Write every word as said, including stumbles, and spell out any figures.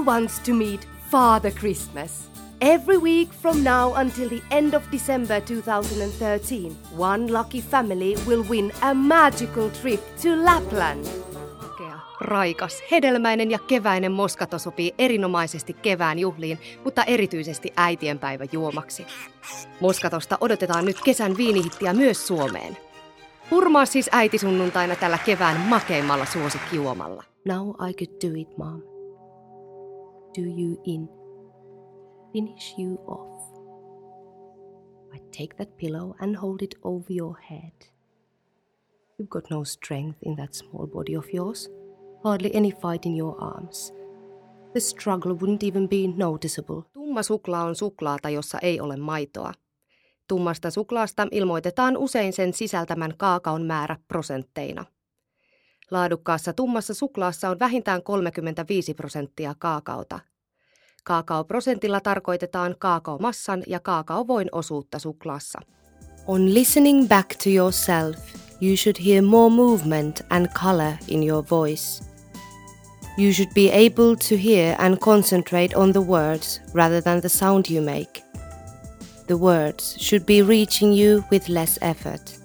Who wants to meet Father Christmas? Every week from now until the end of December twenty thirteen, one lucky family will win a magical trip to Lapland. Raikas, hedelmäinen ja keväinen moskato sopii erinomaisesti kevään juhliin, mutta erityisesti äitienpäivä juomaksi. Moskatosta odotetaan nyt kesän viinihittiä myös Suomeen. Hurmaa siis äitisunnuntaina tällä kevään makeimmalla suosikkijuomalla. Now I could do it, mom. Do you in. Finish you off. I take that pillow and hold it over your head. You've got no strength in that small body of yours. Hardly any fight in your arms. The struggle wouldn't even be noticeable. Tumma suklaa on suklaata, jossa ei ole maitoa. Tummasta suklaasta ilmoitetaan usein sen sisältämän kaakaon määrä prosentteina. Laadukkaassa tummassa suklaassa on vähintään kolmekymmentäviisi prosenttia kaakaota. Kaakaoprosentilla tarkoitetaan kaakaomassan ja kaakaovoin osuutta suklaassa. On listening back to yourself, you should hear more movement and color in your voice. You should be able to hear and concentrate on the words rather than the sound you make. The words should be reaching you with less effort.